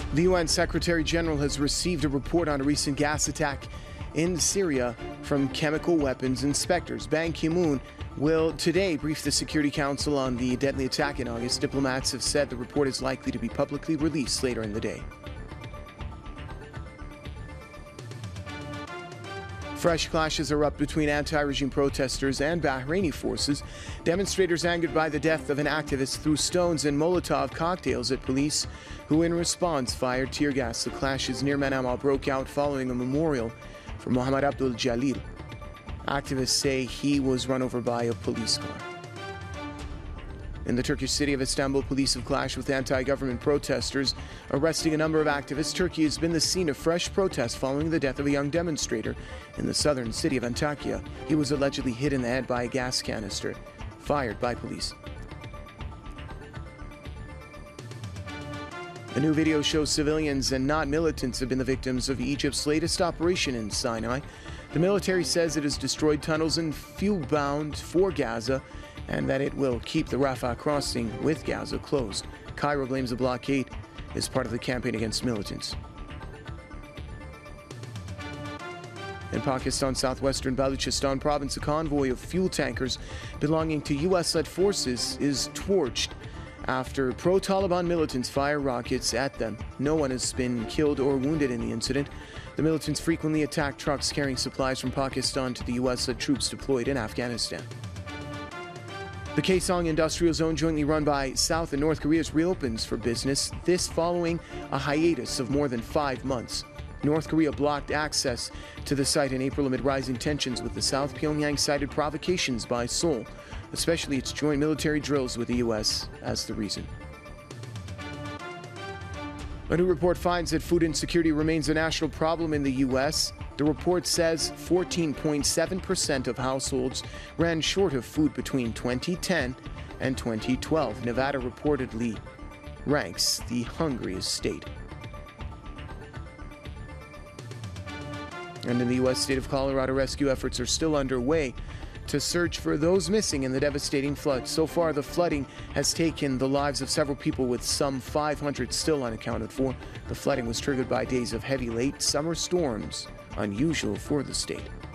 The UN Secretary General has received a report on a recent gas attack in Syria from chemical weapons inspectors. Ban Ki-moon will today brief the Security Council on the deadly attack in August. Diplomats have said the report is likely to be publicly released later in the day. Fresh clashes erupt between anti-regime protesters and Bahraini forces. Demonstrators angered by the death of an activist threw stones and Molotov cocktails at police, who in response fired tear gas. The clashes near Manama broke out following a memorial for Mohammed Abdul Jalil. Activists say he was run over by a police car. In the Turkish city of Istanbul, police have clashed with anti-government protesters, arresting a number of activists. Turkey has been the scene of fresh protests following the death of a young demonstrator in the southern city of Antakya. He was allegedly hit in the head by a gas canister fired by police. A new video shows civilians and not militants have been the victims of Egypt's latest operation in Sinai. The military says it has destroyed tunnels and fuel bound for Gaza, and that it will keep the Rafah crossing with Gaza closed. Cairo blames the blockade as part of the campaign against militants. In Pakistan's southwestern Balochistan province, a convoy of fuel tankers belonging to U.S.-led forces is torched after pro-Taliban militants fire rockets at them. No one has been killed or wounded in the incident. The militants frequently attack trucks carrying supplies from Pakistan to the U.S.-led troops deployed in Afghanistan. The Kaesong Industrial Zone, jointly run by South and North Korea, reopens for business, this following a hiatus of more than 5 months. North Korea blocked access to the site in April amid rising tensions with the South. Pyongyang cited provocations by Seoul, especially its joint military drills with the U.S., as the reason. A new report finds that food insecurity remains a national problem in the U.S. The report says 14.7% of households ran short of food between 2010 and 2012. Nevada reportedly ranks the hungriest state. And in the U.S. state of Colorado, rescue efforts are still underway to search for those missing in the devastating flood. So far, the flooding has taken the lives of several people, with some 500 still unaccounted for. The flooding was triggered by days of heavy late summer storms, unusual for the state.